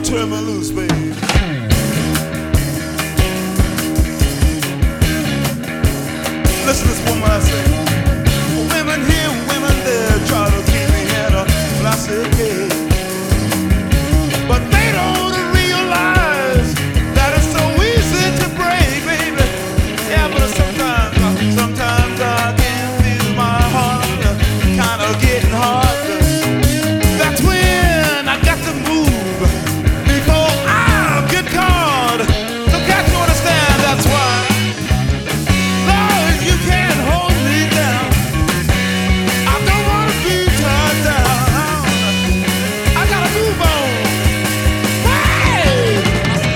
Turn me loose, baby. Listen to this woman I say. Women here, women there, try to keep me in her. But I say, okay. But they don't realize that it's so easy to break, baby. Yeah, but sometimes I can feel my heart kind of getting harder. That's when I got to move before I'll get caught. So can't you understand? That's why. Lord, you can't hold me down. I don't want to be tied down. I gotta move on. Hey!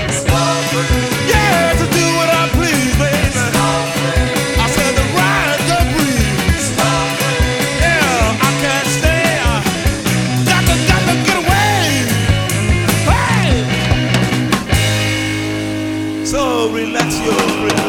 Yeah, to do what I please, baby. I said to ride the breeze. Yeah, I can't stay. Got to get away. Hey! So relax your breath.